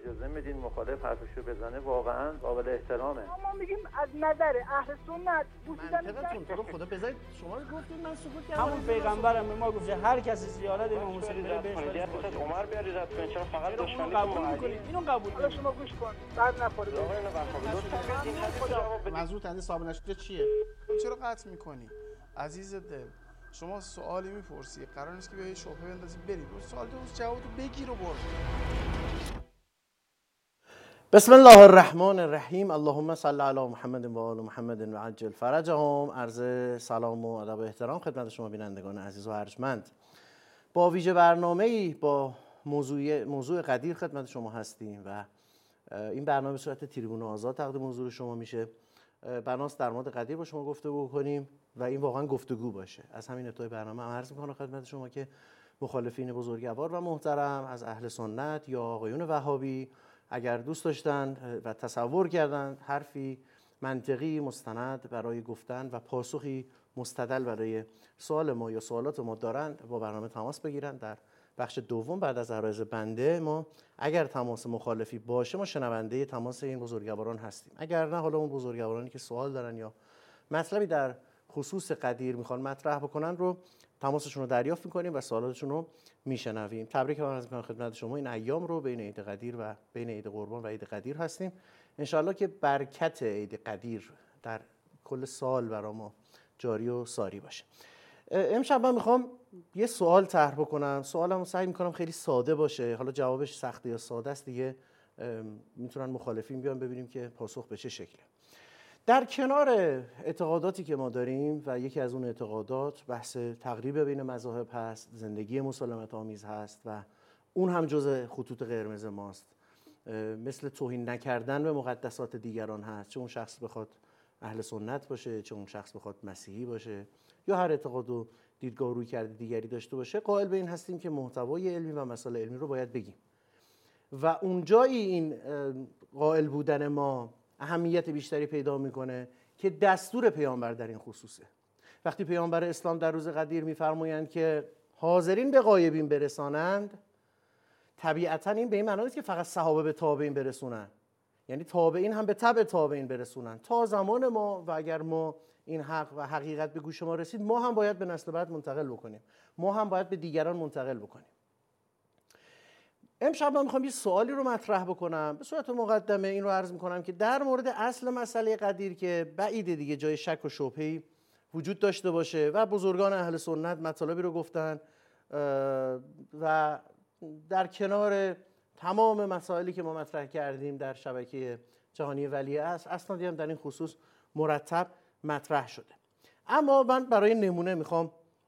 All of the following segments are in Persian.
اجازه میدین مخالف حرفشو بزنه واقعا قابل احترامه. ما میگیم از نظر اهل سنت منطقتون تو رو خدا بذارید شما گفتید من سکوت کردم. همون پیغمبرم به ما گفت هر کسی زیارت امام حسین بره بهش برید عمر بیاری رد کنید. چرا فقط دشمنی قبول میکنید؟ اینو قبول حالا کنید. شما گوش کن بعد نخوره. آقای وهابی لطفاً بدین حدیث جواب بدین. منظور تنده صاحب نشده چیه؟ چرا قطع میکنی؟ عزیز دل شما سوالی میپرسی قرار نیست که به شبهه بندازی برید اون سوال تو جواب تو بگیر و برو. بسم الله الرحمن الرحیم. اللهم صل علی محمد و آل محمد و عجل فرجهم. عرض سلام و ادب و احترام خدمت شما بینندگان عزیز و ارجمند. با ویژه برنامه‌ای با موضوع قدیر خدمت شما هستیم و این برنامه به صورت تریبون آزاد تقدیم حضور شما میشه. بناست در مورد قدیر با شما گفتگو کنیم و این واقعا گفتگو باشه. از همین ابتدای برنامه عرض می‌کنم خدمت شما که مخالفین بزرگوار و محترم از اهل سنت یا آقایون وهابی اگر دوست داشتن و تصور کردند حرفی منطقی مستند برای گفتن و پاسخی مستدل برای سوال ما یا سوالات ما دارند با برنامه تماس بگیرند. در بخش دوم بعد از عرایض بنده ما اگر تماس مخالفی باشه ما شنونده تماس این بزرگواران هستیم. اگر نه حالا اون بزرگوارانی که سوال دارن یا مطلبی در خصوص قدیر میخوان مطرح بکنن رو تماسشون رو دریافت میکنیم و سوالاتشون رو میشنویم. تبریک عرض میکنم خدمت شما. این ایام رو بین عید قدیر و بین عید قربان و عید قدیر هستیم. انشالله که برکت عید قدیر در کل سال برای ما جاری و ساری باشه. امشب من میخوام یه سوال طرح بکنم. سوالمو سعی میکنم خیلی ساده باشه. حالا جوابش سخته یا ساده است دیگه میتونن مخالفین بیان ببینیم که پاسخ به چه شکله. در کنار اعتقاداتی که ما داریم و یکی از اون اعتقادات بحث تقریب بین مذاهب هست، زندگی مسالمت آمیز هست و اون هم جزء خطوط قرمز ماست. مثل توهین نکردن به مقدسات دیگران هست، چه اون شخص بخواد اهل سنت باشه، چه اون شخص بخواد مسیحی باشه یا هر اعتقاد و دیدگاه و رویکرد دیگری داشته باشه. قائل به این هستیم که محتوای علمی و مسائل علمی رو باید بگیم و اونجایی این قائل بودن ما اهمیت بیشتری پیدا میکنه که دستور پیامبر در این خصوصه. وقتی پیامبر اسلام در روز قدیر میفرمایند که حاضرین به غایبین برسانند، طبیعتا این به این معنی نیست که فقط صحابه به تابعین برسونن، یعنی تابعین هم به تبع تابعین برسونن تا زمان ما. و اگر ما این حق و حقیقت به گوش ما رسید ما هم باید به نسل بعد منتقل بکنیم، ما هم باید به دیگران منتقل بکنیم. امشب من میخوام یه سوالی رو مطرح بکنم. به صورت مقدمه این رو عرض میکنم که در مورد اصل مسئله قدیر که بعیده دیگه جای شک و شبهه‌ای وجود داشته باشه و بزرگان اهل سنت مطالبی رو گفتن و در کنار تمام مسائلی که ما مطرح کردیم در شبکه جهانی ولیعصر اسنادی هم در این خصوص مرتب مطرح شده. اما من برای نمونه میخوام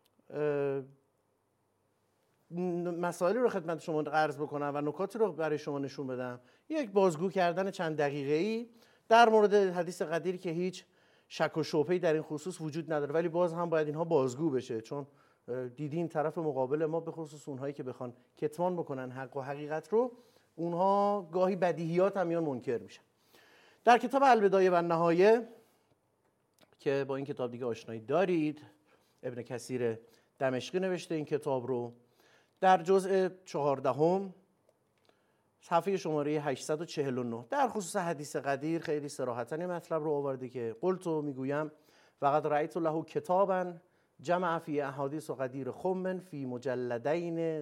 مسائلی رو خدمت شما عرض بکنم و نکاتی رو برای شما نشون بدم. یک بازگو کردن چند دقیقه‌ای در مورد حدیث قدیر که هیچ شک و شبهه‌ای در این خصوص وجود نداره، ولی باز هم باید اینها بازگو بشه، چون دیدین طرف مقابل ما به خصوص اونهایی که بخوان کتمان بکنن حق و حقیقت رو، اونها گاهی بدیهیات هم میان منکر میشن. در کتاب البدایه و النهایه که با این کتاب دیگه آشنایی دارید، ابن کثیر دمشقی نوشته این کتاب رو، در جزء 14 صفحه شماره 849 در خصوص حدیث قدیر خیلی صراحتاً این مطلب رو آورده که قلتو میگویم وقد رأیت له کتابا جمع فی احادیث و قدیر خم فی مجلدین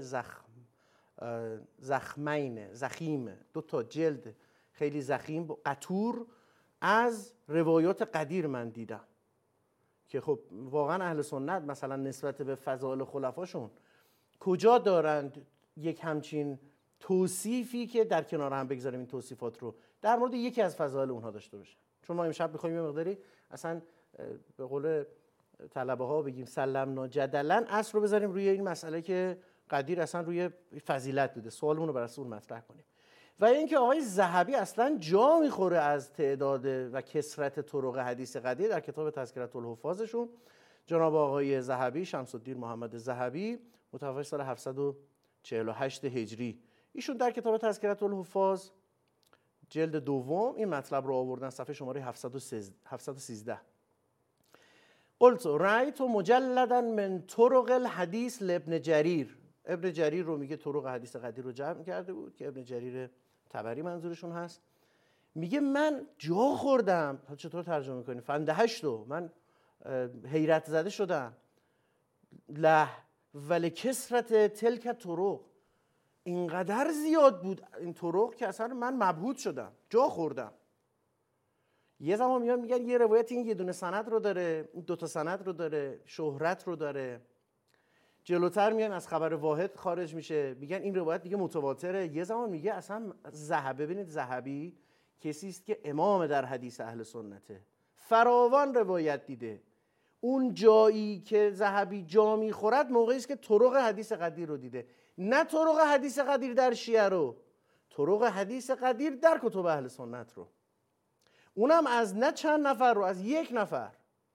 زخیم 2 تا جلد خیلی زخیم قطور از روایات قدیر من دیدم که خب واقعا اهل سنت مثلا نسبت به فضائل خلفاشون کجا دارند یک همچین توصیفی که در کنار هم بگذاریم این توصیفات رو در مورد یکی از فضائل اونها داشته باشن. چون ما امشب می‌خوایم یه مقداری اصلا به قول طلبه ها بگیم سلمنا جدلن اصل رو بذاریم روی این مسئله که قدیر اصلا روی فضیلت بوده، سوالمون رو بر اساس اون مطرح کنیم. و اینکه آقای ذهبی اصلا جا میخوره از تعداد و کثرت طرق حدیث قدیر. در کتاب تذکرة الحفاظشون جناب آقای ذهبی، شمس الدین محمد ذهبی، متوفی سال 748 هجری، ایشون در کتاب تذکرة الحفاظ جلد دوم این مطلب رو آوردن، صفحه شماره 713. قلت رأیت مجلدا من طرق الحدیث لابن جریر. ابن جریر رو میگه طرق حدیث قدیر رو جمع کرده بود که ابن جریر طبری منظورشون هست، میگه من جا خوردم. چطور ترجمه میکنی؟ فندهشتو، من حیرت زده شدم. له ولی کسرت تلک طرق، اینقدر زیاد بود این طرق که اصلا من مبهوت شدم، جا خوردم. یه زمان میان میگن یه روایت این یه دونه سند رو داره، این دوتا سند رو داره، شهرت رو داره. جلوتر میان از خبر واحد خارج میشه، میگن این روایت دیگه متواتره. یه زمان میگه اصلا ذهبی، ببینید ذهبی کسی است که امام در حدیث اهل سنته، فراوان روایت دیده. اون جایی که ذهبی جا میخورد موقعی است که طرق حدیث قدیر رو دیده، نه طرق حدیث قدیر در شیعه رو، طرق حدیث قدیر در کتب اهل سنت رو، اونم از نه چند نفر رو، از یک نفر.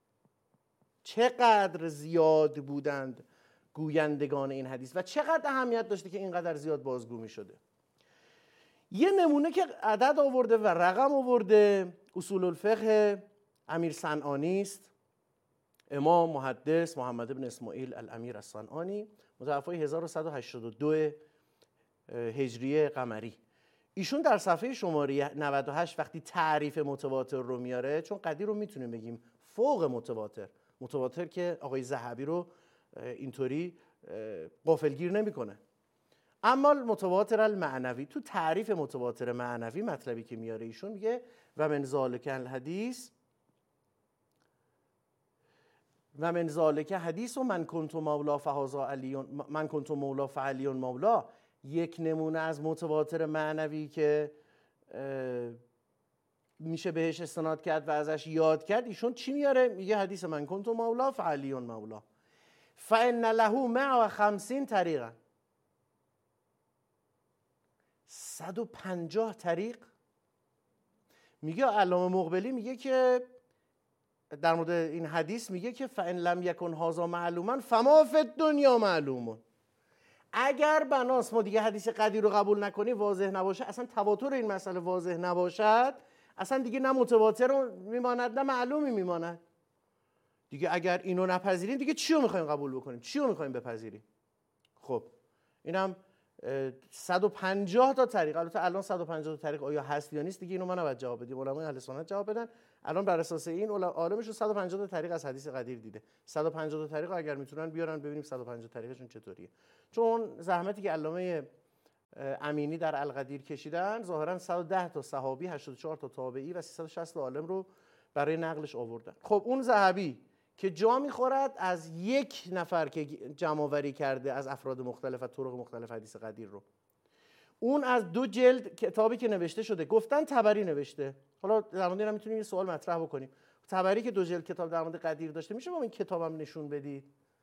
چقدر زیاد بودند گویندگان این حدیث و چقدر اهمیت داشته که اینقدر زیاد بازگو می شده. یه نمونه که عدد آورده و رقم آورده اصول الفقه امیر صنعانی است، امام محدث محمد بن اسماعیل الامیر الصنعانی، متوفی 1182 هجری قمری. ایشون در صفحه شماره 98 وقتی تعریف متواتر رو میاره، چون قدیر رو میتونیم بگیم فوق متواتر، متواتر که آقای ذهبی رو اینطوری غافلگیر نمیکنه، اما متواتر المعنوی، تو تعریف متواتر معنوی مطلبی که میاره ایشون میگه و من ذالک الحدیث و من ذالک حدیث و من کنت مولا فهذا علی، من کنت مولا فعلی مولا. یک نمونه از متواتر معنوی که میشه بهش استناد کرد و ازش یاد کرد، ایشون چی میاره؟ میگه حدیث من کنت مولا فعلی مولا فان له 150 طریقا، 150 طریق. میگه علامه مقبلی میگه که در مورد این حدیث میگه که فان لم یکن هذا معلوما فما فی الدنیا معلوم. اگر بناس ما دیگه حدیث قدیر رو قبول نکنیم، واضح نباشه، اصلا تواتر این مسئله واضح نباشد، اصلا دیگه نه متواتر میماند نه معلومی میماند دیگه. اگر اینو نپذیریم دیگه چی رو میخوایم قبول بکنیم؟ چی رو میخوایم بپذیریم؟ خب اینم 150 تا طریق. البته الان 150 تا طریق آیا هست یا نیست دیگه اینو من نباید جواب بدیم، علمای اهل سنت جواب بدن. الان بر اساس این عالمشون 150 تا طریق از حدیث قدیر دیده. 150 تا طریق اگر میتونن بیارن ببینیم 150 طریقشون چطوریه. چون زحمتی که علامه امینی در القدیر کشیدن، ظاهرا 110 تا صحابی، 84 تا تابعی و 360 تا عالم رو برای نقلش آوردن. خب اون ذهبی که جا میخورد از یک نفر که جمع‌آوری کرده از افراد مختلف و طرق مختلف حدیث قدیر رو، اون از 2 جلد کتابی که نوشته شده، گفتن طبری نوشته. حالا در مورد اینا میتونیم یه سوال مطرح بکنیم، طبری که 2 جلد کتاب در مورد قدیر داشته، میشه با این کتابم نشون بدید؟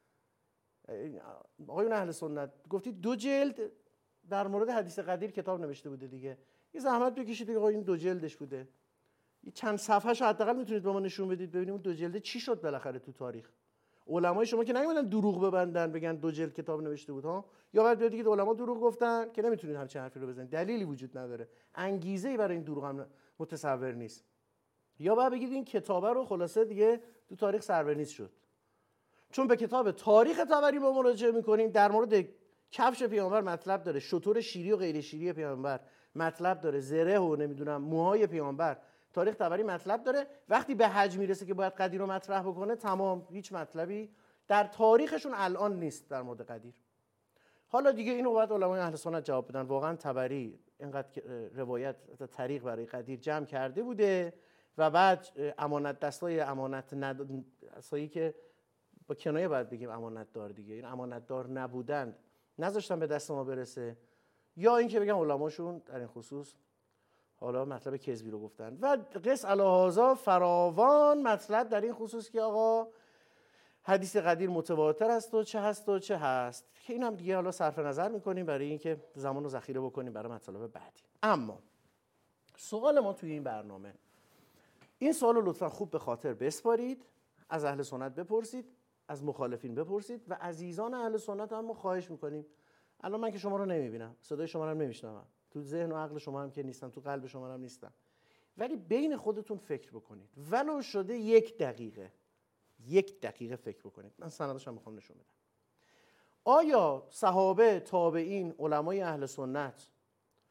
آقایون اهل سنت گفتید 2 جلد در مورد حدیث قدیر کتاب نوشته بوده دیگه، یه زحمت بکشید دیگه، آقا این 2 جلدش بوده، یه چند صفحه‌ش حداقل میتونید به ما نشون بدید ببینیم اون 2 جلد چی شد بالاخره تو تاریخ. علمای شما که نمیدونن دروغ ببندن بگن 2 جلد کتاب نوشته بود ها، یا بعد بیاد دیگه علما دروغ گفتن که نمیتونید همچین حرفی رو بزنید، دلیلی وجود نداره، انگیزه‌ای برای این دروغ هم متصور نیست. یا بعد بگید این کتابه رو خلاصه دیگه تو تاریخ سربنیز شد. چون به کتاب تاریخ طبری ما مراجعه می‌کنیم، در مورد کفش پیامبر مطلب داره، شطور شیری و غیر شیری پیامبر مطلب داره، زره و نمیدونم موهای پیامبر، تاریخ طبری مطلب داره. وقتی به حج میرسه که باید قدیر رو مطرح بکنه، تمام هیچ مطلبی در تاریخشون الان نیست در مورد قدیر. حالا دیگه اینو باید علمای اهل سنت جواب بدن. واقعا طبری اینقدر روایت طریق برای قدیر جمع کرده بوده و بعد امانت دستای امانت‌داری که با کنایه باید بگیم امانت دار دیگه، این امانت دار نبودند نذاشتن به دست ما برسه، یا اینکه بگم علماشون در این خصوص حالا مطلب کذبی رو گفتن. و قس علی هذا فراوان مطلب در این خصوص که آقا حدیث قدیر متواتر است و چه هست و چه هست، که اینم دیگه حالا صرف نظر میکنیم برای اینکه زمان رو ذخیره بکنیم برای مطالب بعدی. اما سوال ما توی این برنامه، این سوال رو لطفا خوب به خاطر بسپارید، از اهل سنت بپرسید، از مخالفین بپرسید و عزیزان اهل سنت هم ما خواهش میکنیم. الان من که شما رو نمیبینم، صدای شما رو هم نمیشنوم، تو ذهن و عقل شما هم که نیستم، تو قلب شما هم نیستم، ولی بین خودتون فکر بکنید، ولو شده 1 دقیقه فکر بکنید. من سندش هم میخوام نشون بدم. آیا صحابه، تابعین، علمای اهل سنت،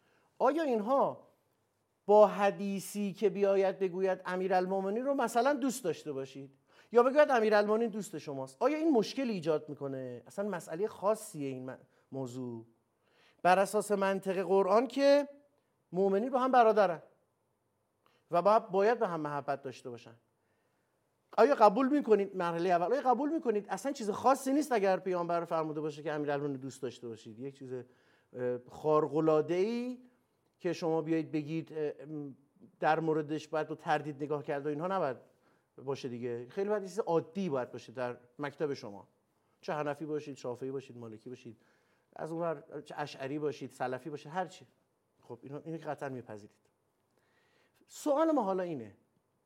آیا اینها با حدیثی که بیاید بگوید امیرالمومنین رو مثلا دوست داشته باشید یا بگوید امیرالمومنین دوست شماست، آیا این مشکل ایجاد میکنه؟ اصلا مسئله خاصیه این موضوع. بر اساس منطق قرآن که مؤمنین با هم برادرن و باید به هم محبت داشته باشن. آیا قبول میکنید مرحله اول، آیا قبول میکنید اصلا چیز خاصی نیست اگر پیامبر فرموده باشه که امیرالمومنین دوست داشته باشید؟ یک چیز خارق العاده‌ای که شما بیایید بگید در موردش باید با تردید نگاه کرد و اینها نباید باشه دیگه. خیلی باید چیز عادی باید باشه در مکتب شما، چه حنفی باشید، شافعی باشید، مالکی باشید، از اونور اشعری باشید، سلفی باشید، هر چی. خب اینو که قطعا میپذیرید. سوال ما حالا اینه،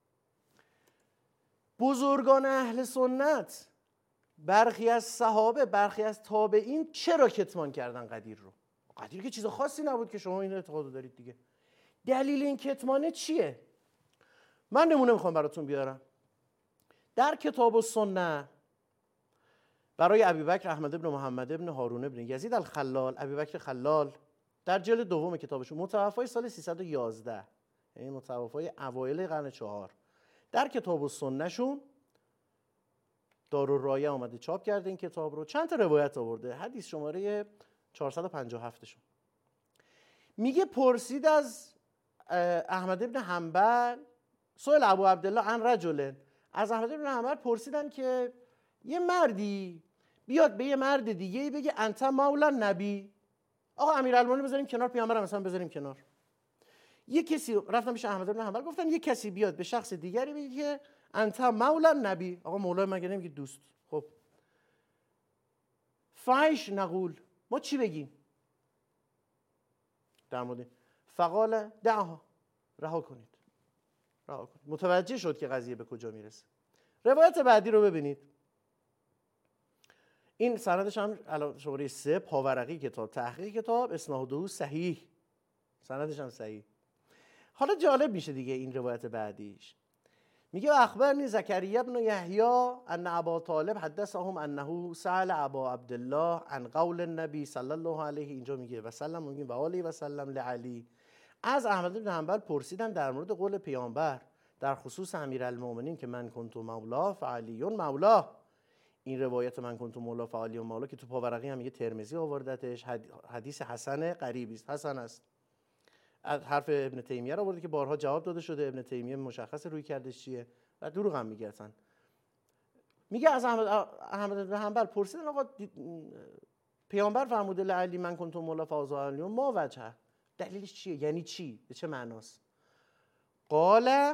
بزرگان اهل سنت، برخی از صحابه، برخی از تابعین چرا کتمان کردن قدیر رو؟ قدیر که چیز خاصی نبود که شما این اعتقادو دارید دیگه. دلیل این کتمانه چیه؟ من نمونه میخوام براتون بیارم. در کتاب السنه برای ابوبکر احمد بن محمد بن هارون بن یزید الخلال، ابوبکر خلال، در جلد دوم کتابشون متوفای سال 311، یعنی متوفای اوایل قرن 4، در کتاب السنه شون دارالرایه آمده چاپ کرده این کتاب رو، چند تا روایت آورده. حدیث شماره 457 شون میگه پرسید از احمد بن حنبل، سئل ابو عبدالله عن رجل، از احمد بن حنبل پرسیدن که یه مردی بیاد به یه مرد دیگه بگه انت مولا نبی، آقا امیرالمومنین بذاریم کنار، پیامبرم مثلا بذاریم کنار. یه کسی رفتن پیش احمد بن حنبل گفتن یه کسی بیاد به شخص دیگری بگه که انت مولا نبی، آقا مولای مگه نمیگه دوست؟ خب فایش نقول، ما چی بگیم در مورد؟ فقال دعها، رها کنید، رها کنید. متوجه شد که قضیه به کجا میرسه. روایت بعدی رو ببینید. این سندش هم شماره 3 پاورقی کتاب، تحقیق کتاب، اسناده صحیح، سندش هم صحیح. حالا جالب میشه دیگه این روایت بعدیش. میگه اخبرنی زکریا بن یحیی ان ابا طالب حدثهم انه سأل ابا عبدالله عن قول النبی صلی الله علیه، اینجا میگه و سلم، میگه و علیه و سلم لعلی، از احمد بن حنبل پرسیدن در مورد قول پیامبر در خصوص امیرالمومنین که من کنت مولا فعلی مولا. این روایت من کنت مولا فعلی مولا که تو پاورقی هم میگه ترمذی آوردتش، حدیث حسن غریبی است، حسن است. از حرف ابن تیمیه رو آورده که بارها جواب داده شده، ابن تیمیه مشخص روی کردش چیه و دروغ هم میگه. اصلا میگه از احمد بن حنبل پرسیدن آقا پیامبر فرموده لعلی من کنت مولا فعلی ما وجهه، دلیلش چیه؟ یعنی چی؟ به چه معناست؟ قال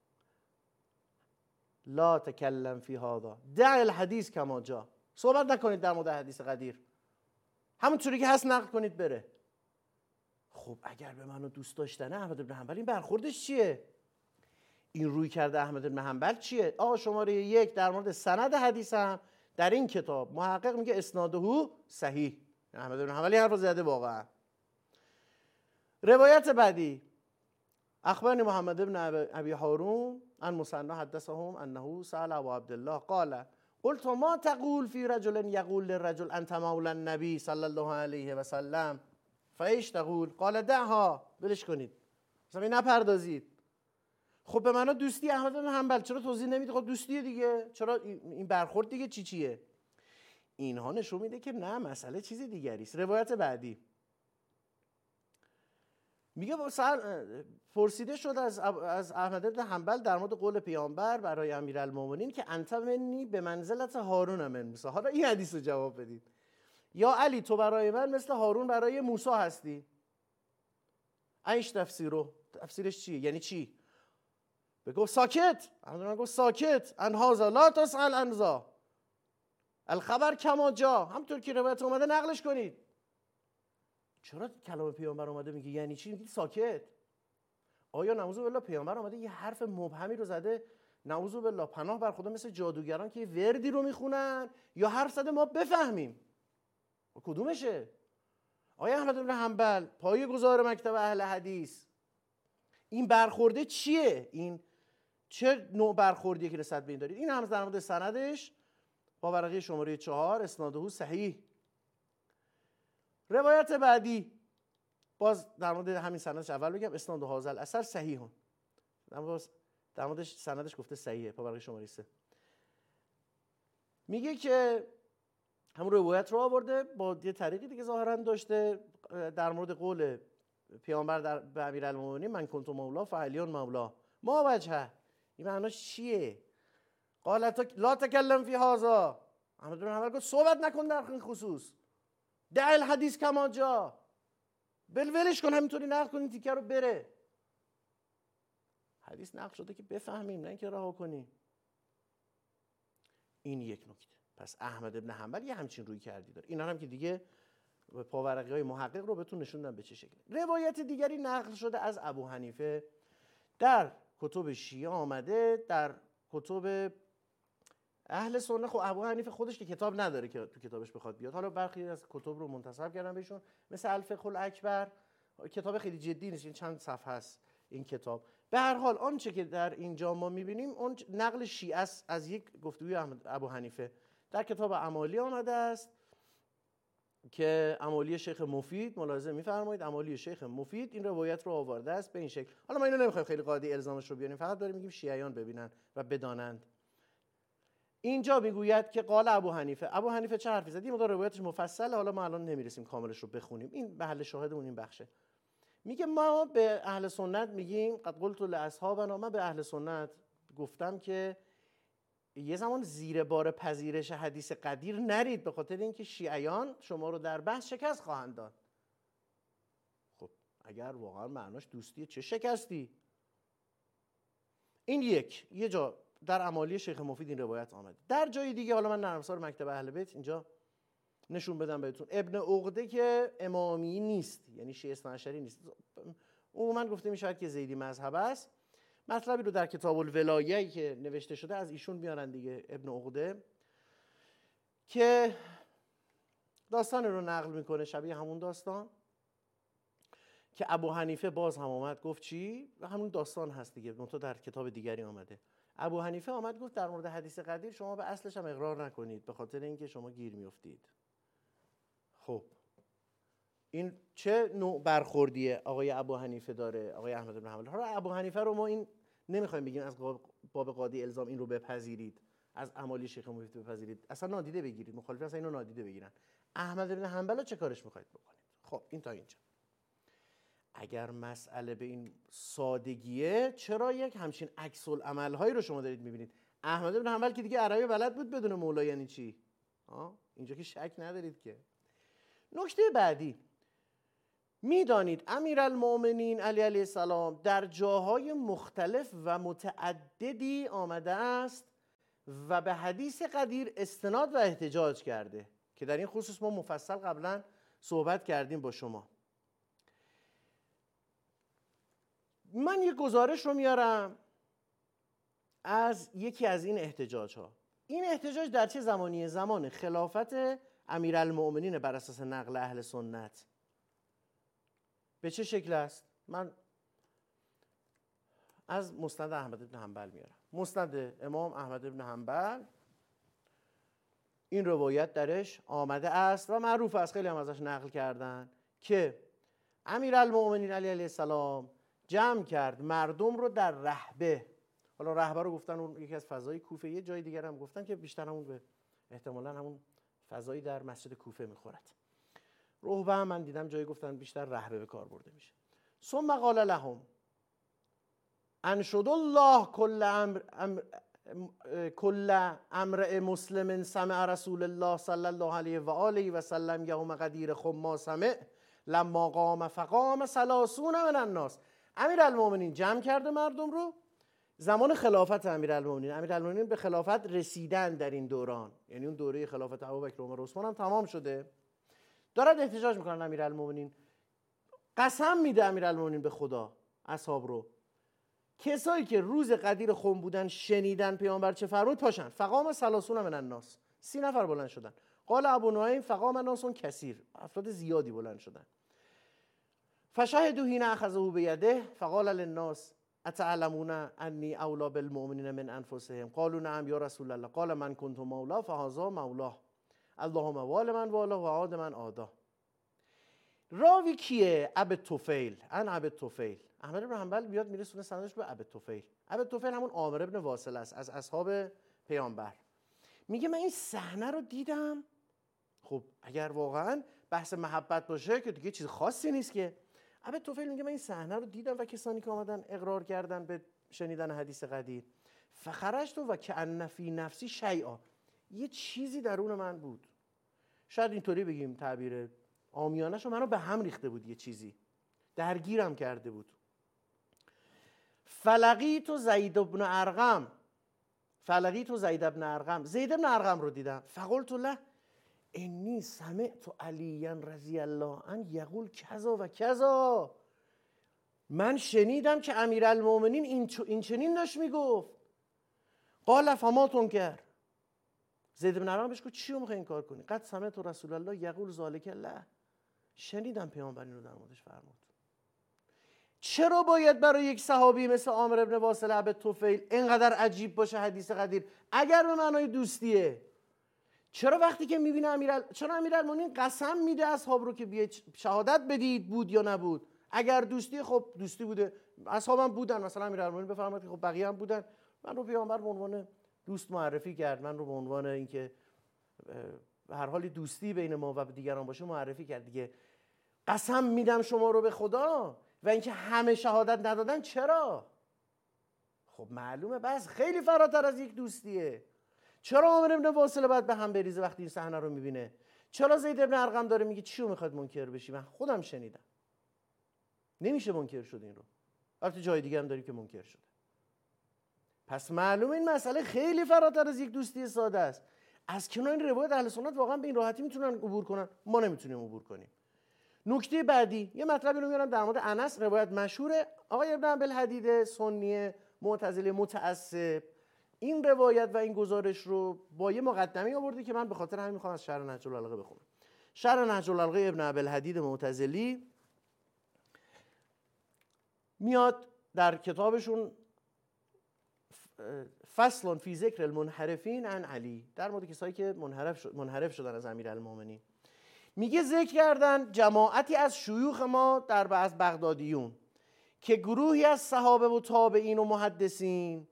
لا تکلم فی هذا، دع الحدیث کما جاء، صحبت نکنید در مورد حدیث قدیر، همونطوری که هست نقل کنید بره. خب اگر به منو دوست داشتنه احمد بن حنبل، این برخوردش چیه؟ این روی کرده احمد بن حنبل چیه؟ شماره 1 در مورد سند حدیث هم در این کتاب محقق میگه اسناده صحیح، احمد بن حنبل این حرفو زده واقعا. روایت بعدی، اخبرنی محمد بن ابی هارون عن مثنی حدثهم انه سأل ابو عبدالله قال قلت ما تقول فی رجل یقول للرجل انت مولا النبی صلی الله علیه و سلم فایش تقول؟ قال دعها، ولش کنید، مثلا نپردازید. خب به معنا دوستی احمد بن حنبل، چرا توضیح نمیدی؟ خب دوستیه دیگه، چرا این برخورد دیگه چیه؟ اینها نشون میده که نه، مسئله چیز دیگری است. روایت بعدی میگه پرسیده شد از احمد بن حنبل در مورد قول پیامبر برای امیرالمومنین که انت منی به منزلت هارون من موسی. حالا این حدیث رو جواب بدید. یا علی تو برای من مثل هارون برای موسی هستی. ایش تفسیرش چیه؟ یعنی چی؟ بگو ساکت، احمد گفت ساکت، ان هذا لا تسأل انذا الخبر کما جا، همونطور که روایت اومده نقلش کنید. چرا کلام پیامبر اومده میگه یعنی چی؟ میگه ساکت. آیا نعوذ بالله پیامبر اومده یه حرف مبهمی رو زده، نعوذ بالله پناه بر خدا، مثل جادوگران که وردی رو میخونن، یا حرف زده ما بفهمیم؟ کدومشه؟ آیا احمد بن حنبل پایه‌گذار مکتب اهل حدیث، این برخورده چیه؟ این چه نوع برخوردیه که نسبت به این دارید؟ این هم در مورد سندش با ورقه شماره 4 اسناده صحیح. روایت بعدی باز در مورد همین سندش اول بگم اسناد هذا الاثر صحیح. در موردش سندش گفته صحیحه. پاورقی شماره 3 میگه که همون روایت رو آورده با یه طریقی دیگه ظاهرا داشته در مورد قول پیامبر به امیرالمومنین من کنت مولا فعلی مولا ما وجهه. این معناش چیه؟ قالت لا تکلم فی هذا. احمد بن حنبل گفت صحبت نکن در این خصوص. دع الحدیث کما جا. ولش کن همینطوری نقل کن این تیکه رو بره. حدیث نقل شده که بفهمیم نه اینکه رها کنیم. این یک نکته. پس احمد بن حنبل یه همچین روی کردی داره. اینا هم که دیگه پاورقی های محقق رو بهتون نشوندم به چه شکلی. روایت دیگری نقل شده از ابو حنیفه در کتب شیعه آمده، در کتب اهل سنت. خب ابو حنیفه خودش که کتاب نداره که تو کتابش بخواد بیاد. حالا برخی از کتب رو منتسب کردن بهشون، مثل الفقه الاکبر، کتاب خیلی جدی نیست، این چند صفحه است این کتاب. به هر حال آنچه که در اینجا ما می‌بینیم اون نقل شیعه است از یک گفتگوی ابو حنیفه. در کتاب امالی آمده است که امالی شیخ مفید، ملاحظه می‌فرمایید امالی شیخ مفید این روایت رو آورده است به این شکل. حالا ما اینو نمی‌خوایم خیلی قاعده الزامش رو بیاریم، فقط داریم میگیم شیعیان ببینن و بدانند. اینجا میگوید که قال ابو حنیفه چه حرفی زد؟ این مقدار روایتش مفصله، حالا ما الان نمیرسیم کاملش رو بخونیم، این محل شاهدمون این بخشه. میگه ما به اهل سنت میگیم قد قلت لاصحابنا، من به اهل سنت گفتم که یه زمان زیر بار پذیرش حدیث قدیر نرید، به خاطر اینکه شیعیان شما رو در بحث شکست خواهند داد. خب اگر واقعا معناش دوستیه چه شکستی؟ این یه جا در امالی شیخ مفید این روایت آمده. در جای دیگه حالا من نرم افزار مکتب اهل بیت اینجا نشون بدم بهتون. ابن عقده که امامی نیست، یعنی شیعه اثناعشری نیست، عموما گفته میشه که زیدی مذهب است. مطلبی رو در کتاب الولایه‌ای که نوشته شده از ایشون میارن دیگه، ابن عقده، که داستان رو نقل میکنه شبیه همون داستان که ابو حنیفه باز هم آمد گفت چی؟ همون داستان هست دیگه، منتها در کتاب دیگری آمده. ابو حنیفه آمد گفت در مورد حدیث قدیر شما به اصلش هم اقرار نکنید، به خاطر اینکه شما گیر میافتید. خب این چه نوع برخوردیه آقای ابو حنیفه داره آقای احمد بن حنبل؟ حالا ابو حنیفه رو ما این نمیخوایم بگیم از باب قاضی الزام این رو بپذیرید، از امالی شیخ مفید بپذیرید، اصلا نادیده بگیرید، مخالفین اصلا اینو نادیده بگیرن. احمد بن حنبل چه کارش میخواید بکنید؟ خب این تا اینجا. اگر مسئله به این سادگیه، چرا یک همچین عکس العمل هایی رو شما دارید میبینید؟ احمد بن حنبل که دیگه عربی بلد بود بدون مولا یعنی چی؟ اینجا که شک ندارید که. نکته بعدی، میدانید امیرالمومنین علیه السلام در جاهای مختلف و متعددی آمده است و به حدیث قدیر استناد و احتجاج کرده که در این خصوص ما مفصل قبلا صحبت کردیم با شما. من یک گزارش رو میارم از یکی از این احتجاج ها. این احتجاج در چه زمانیه؟ زمان خلافت امیرالمومنین بر اساس نقل اهل سنت. به چه شکل است؟ من از مسند احمد بن حنبل میارم. مسند امام احمد بن حنبل این روایت درش آمده است و معروف است، خیلی هم ازش نقل کردن که امیرالمومنین علیه السلام جمع کرد مردم رو در رهبه. حالا رهبه رو گفتن اون یکی از فضای کوفه، یه جای دیگر هم گفتن که بیشتر همون به احتمالاً همون فضایی در مسجد کوفه میخورد. رهبه هم من دیدم جایی گفتن بیشتر رهبه به کار برده میشه. ثم قال لهم انشد الله کل امر مسلم سمع رسول الله صلی الله علیه و آله و سلم یوم قدیر خما سمع لما قام فقام 30 من الناس. امیرالمومنین جمع کرده مردم رو زمان خلافت امیرالمومنین به خلافت رسیدن در این دوران، یعنی اون دوره خلافت ابوبکر و عمر و عثمان هم تمام شده. دارد احتجاج میکنن امیرالمومنین، قسم میده امیرالمومنین به خدا اصحاب رو، کسایی که روز قدیر خم بودن شنیدن پیامبر چه فرمود پاشن. فقام 30 من الناس، 30 نفر بلند شدن. قال ابو نعیم فقام الناس کثیر، افراد زیادی بلند شدن. فشهدوا حين اخذه بيده فقال للناس اتعلمون انی اولا بالمؤمنین من انفسهم قالوا نعم یا رسول الله قال من كنت مولا فهذا مولاه اللهم وال من والاه و عاد من عاده. راوی کیه؟ ابی طفیل. ابی طفیل. احمد بن حنبل بیاد میرسونه سندش به ابی طفیل. ابی طفیل همون عامر بن واصل است، از اصحاب پیامبر. میگه من این صحنه رو دیدم. خب اگر واقعا بحث محبت باشه که دیگه چیز خاصی نیست که. ابی طفیل میگه من این صحنه رو دیدم و کسانی که آمدن اقرار کردن به شنیدن حدیث قدیر، فخرجت و کأن فی نفسی شیئا، یه چیزی درون من بود. شاید اینطوری بگیم تعبیر عامیانه‌شو، منو به هم ریخته بود، یه چیزی درگیرم کرده بود. فلقیت زید بن ارقم. زید بن ارقم رو دیدم. فقلت له انی سمعت علیا رضی الله عنه یقول کذا و کذا. من شنیدم که امیرالمومنین این چنین داشت میگفت. قال فما تنکر. زید بن ارقم بهش گفت چی رو میخوای این کار کنی؟ قد سمعت رسول الله یقول ذالک له. شنیدم پیامبر این رو در موردش فرمود. چرا باید برای یک صحابی مثل عامر بن واصل ابی طفیل اینقدر عجیب باشه حدیث قدیر اگر به معنای دوستیه؟ چرا وقتی که میبینه چرا امیرالمومنین قسم میده اصحاب رو که بیاید شهادت بدید بود یا نبود؟ اگر دوستی، خب دوستی بوده، اصحابم بودن، مثلا امیرالمومنین بفرماد که خب بقیه هم بودن، من رو پیامبر به عنوان دوست معرفی کرد، من رو به عنوان اینکه به هر حال دوستی بین ما و دیگران باشه معرفی کرد دیگه. قسم میدم شما رو به خدا و اینکه همه شهادت ندادن چرا؟ خب معلومه بس خیلی فراتر از یک دوستیه. چرا عامر بن واصل باید به هم بریزه وقتی این صحنه رو میبینه؟ چرا زید بن ارقم داره میگه چی رو میخواد منکر بشی؟ من خودم شنیدم. نمیشه منکر شد این رو. البته جای دیگه هم داریم که منکر شده. پس معلومه این مسئله خیلی فراتر از یک دوستی ساده است. از کنار این روایت اهل سنت واقعا به این راحتی میتونن عبور کنن، ما نمیتونیم عبور کنیم. نکته بعدی یه مطلبی رو میارم در مورد انس، روایت مشهوره آقای ابن عبدالحدید سنی معتزلی متعصب این روایت و این گزارش رو با یه مقدمه آورده که من به خاطر همین میخوام از شرح نهج البلاغه بخونم. شرح نهج البلاغه ابن عبدالحدید معتزلی میاد در کتابشون فصل فی ذکر المنحرفین عن علی، در مورد کسایی که منحرف شدن از امیرالمومنین، میگه ذکر کردن جماعتی از شیوخ ما از بغدادیون که گروهی از صحابه و تابعین و محدثین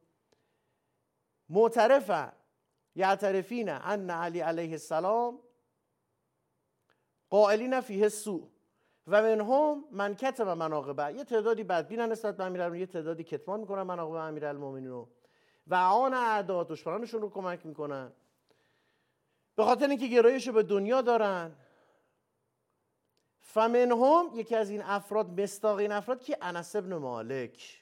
معترفن یعترفین ان علی علیه السلام قائلین فیه السوء و منهم من کتم مناقبه، یه تعدادی بدبینن نسبت به امیرالمومنین، یه تعدادی کتمان میکنن مناقب امیرالمومنین رو و آن اعدا دشمنانشون رو کمک میکنن به خاطر اینکه گرایش به دنیا دارن. فمنهم یکی از این افراد، مصداق این افراد که انس بن مالک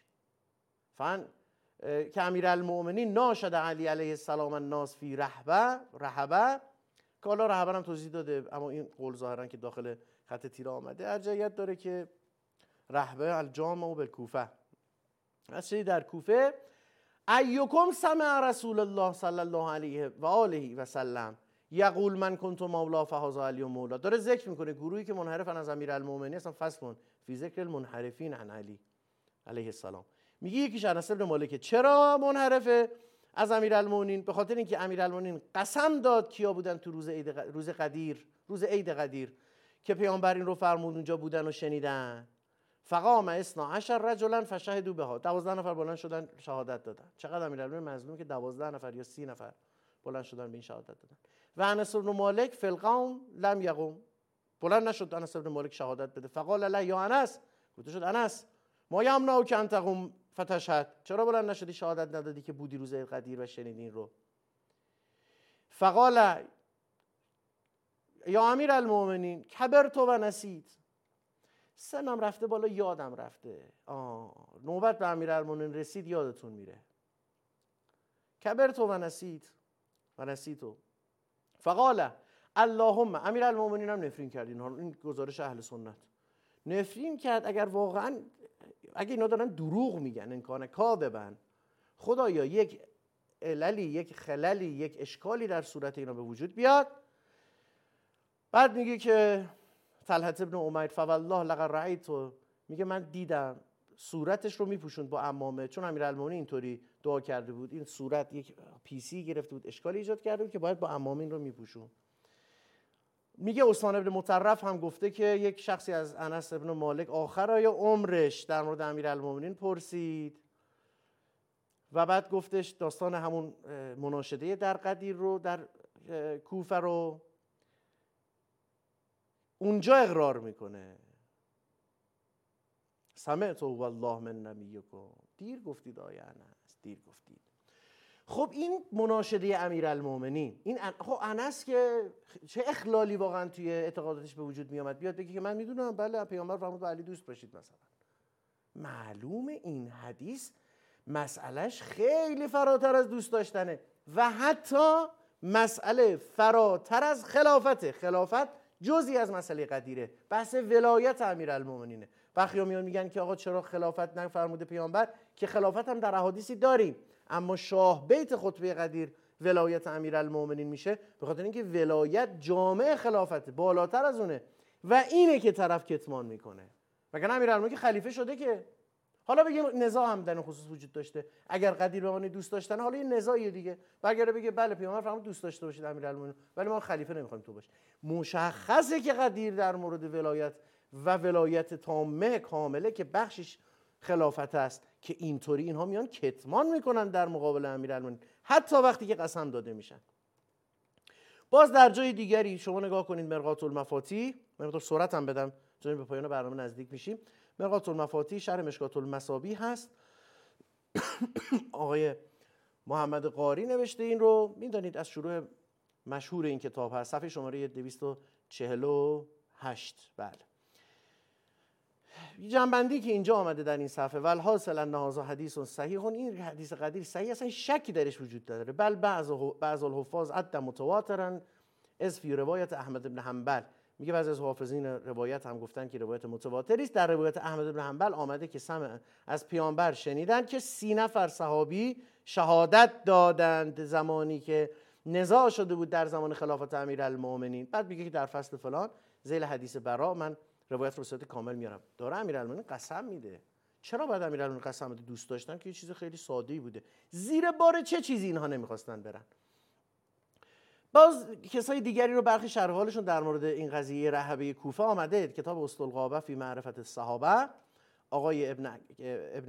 که امیرالمومنین ناشد علی علیه السلام الناس فی رحبه که حالا رحبه هم توضیح داده، اما این قول ظاهرا که داخل خط تیره آمده ارجحیت داره که رحبه الجامع و بالکوفه، از چیزی در کوفه. ایکم سمع رسول الله صلی الله علیه و آله و سلم یقول من کنت مولا فهذا علی مولا. داره ذکر میکنه گروهی که منحرفن از امیرالمومنین، اصلا فصل فی ذکر المنحرفین عن علی علیه السلام. میگه یکیش انس بن مالک. چرا منحرفه از امیرالمومنین؟ به خاطر اینکه امیرالمومنین قسم داد کیا بودن تو روز عید قدیر که پیامبر این رو فرمود اونجا بودن و شنیدن. فقام 12 رجلا فشهدوا بها، 12 نفر بلند شدن شهادت دادن. چقدر امیرالمومنین مظلوم که 12 نفر یا 30 نفر بلند شدن به این شهادت دادن. و انس بن مالک فی القوم لم یقوم، بلند نشد انس بن مالک شهادت بده. فقال لا یا انس، گفته شد انس ما یمنعو که ان تقوم فتشهد، چرا بلند نشدی شهادت ندادی که بودی روز قدیر و شنیدی این رو؟ فقال یا امیرالمومنین کبرت و نسیت، سنم رفته بالا یادم رفته. نوبت به امیرالمومنین رسید یادتون میره. کبرت و نسیتو. فقال اللهم، امیرالمومنین هم نفرین کرد، این گزارش اهل سنت نفرین کرد. اگه اینا دارن دروغ میگن انکان کاذبن، خدایا یک عللی، یک خللی، یک اشکالی در صورت اینا به وجود بیاد. بعد میگه که طلحه بن امیر فوالله لقد رأیت، میگه من دیدم صورتش رو میپوشوند با عمامه، چون امیرالمومنین اینطوری دعا کرده بود، این صورت یک پیسی گرفته بود، اشکالی ایجاد کرده بود که باید با عمامه این رو میپوشون. میگه عثمان ابن مطرف هم گفته که یک شخصی از انس ابن مالک آخرای عمرش در مورد امیرالمومنین پرسید و بعد گفتش داستان همون مناشده در قدیر رو در کوفه رو اونجا اقرار میکنه. سمعت والله من نبیکم، دیر گفتید آیه انس، دیر گفتید. خب این مناشده امیرالمومنین، این خب انس که چه اخلالی واقعا توی اعتقاداتش به وجود می آمد، بیاد بگه که من میدونم بله پیامبر فرمود با علی دوست باشید مثلا. معلومه این حدیث مسئلهش خیلی فراتر از دوست داشتنه و حتی مسئله فراتر از خلافته. خلافت جزئی از مسئله قدیره، بحث ولایت امیرالمومنینه. بخیا میان میگن که آقا چرا خلافت نفرموده پیامبر، که خلافت هم در احادیثی داریم، اما شاه بیت خطبه قدیر ولایت امیرالمومنین میشه به خاطر اینکه ولایت جامع خلافته، بالاتر از اونه و اینه که طرف کتمان میکنه. وگرنه امیرالمومنین که خلیفه شده که. حالا بگیم نزاع هم در این خصوص وجود داشته، اگر قدیر به معنی دوست داشتن حالا یه نزاعیه دیگه، و اگر بگه بله پیامبر فرمود دوست داشته باشید امیرالمومنین ولی ما خلیفه نمیخوایم تو باشی، مشخصه که قدیر در مورد ولایت و ولایت تامه کامله که بخشش خلافت است که اینطوری اینها میان کتمان میکنن در مقابل امیرالمومنین حتی وقتی که قسم داده میشن. باز در جای دیگری شما نگاه کنید مرقات المفاتیح، من مقدار سرعت هم بدم چون به پایان برنامه نزدیک میشیم. مرقات المفاتیح شرح مشکات المصابیح هست. آقای محمد قاری نوشته این رو، میدانید از شروع مشهور این کتاب هست، صفحه شماره 248. بله، جنبندی که اینجا آمده در این صفحه، والحاصل ان هذا حدیث صحیح، این حدیث قدیر صحیح، اصلا شکی درش وجود داره. بل بعض الحفاظ عد متواترا از فی روایت احمد بن حنبل، میگه بعضی از حافظین روایت هم گفتن که روایت متواتری است. در روایت احمد بن حنبل آمده که سمع از پیامبر شنیدن که 30 نفر صحابی شهادت دادند زمانی که نزاع شده بود در زمان خلافت امیرالمومنین. بعد میگه که در فصل فلان ذیل حدیث برا، من روایت رو صورت کامل میارم، داره امیرالمومنین قسم میده. چرا باید امیرالمومنین قسم بده؟ دوست داشتن که یه چیز خیلی ساده‌ای بوده. زیر بار چه چیزی اینها نمیخواستن برن؟ باز کسای دیگری رو برخی شرح حالشون در مورد این قضیه رهبه کوفه آمده. کتاب اسطالغابه فی معرفت الصحابه، آقای ابن